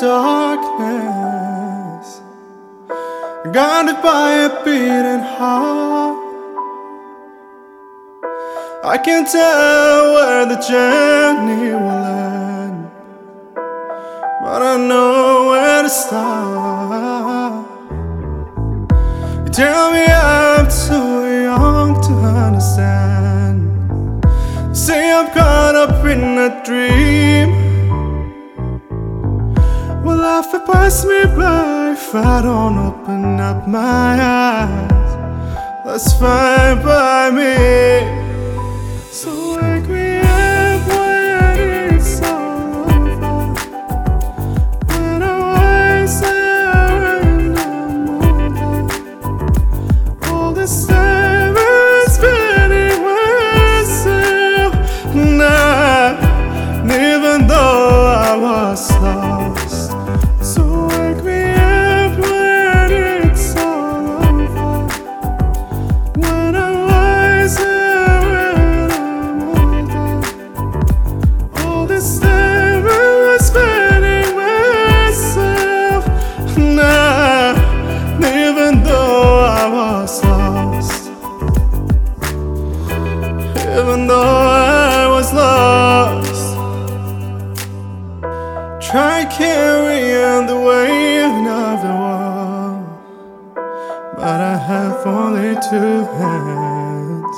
darkness, guided by a beating heart. I can't tell where the journey will end, but I know where to start. You tell me I'm too young to understand. You say I'm caught up in a dream. Will life will pass me by if I don't open up my eyes? That's fine by me. So wake me up when it's all over, when I'm wiser and I'm older. All this time I'm spending myself now, even though I was lost. So wake me up when it's all over, when I'm wiser. Even though I was lost, try carrying the weight of the world, but I have only two hands.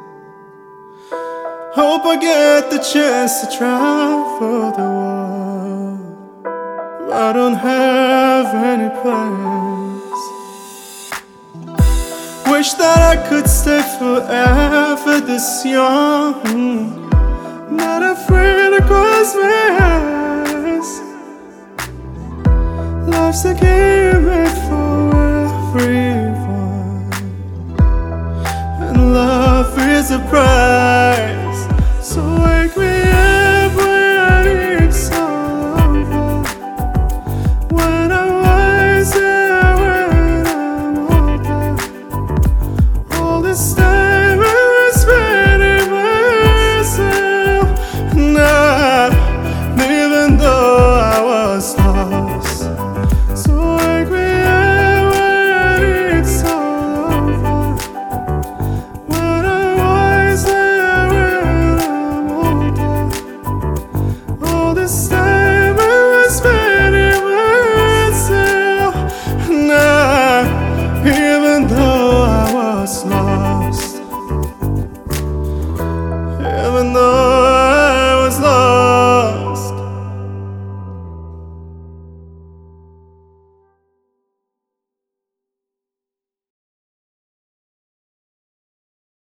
Hope I get the chance to travel the world, but I don't have any plans. Wish that I could stay forever this young, not afraid to close my eyes. Life's a game made for everyone, and love is a prize. So wake me up when it's all over, when I'm wiser. This time I was spending myself now, even though I was lost. So wake me up when it's all over, when I'm wiser and I'm older. All this time I was spending myself now, even though I was lost.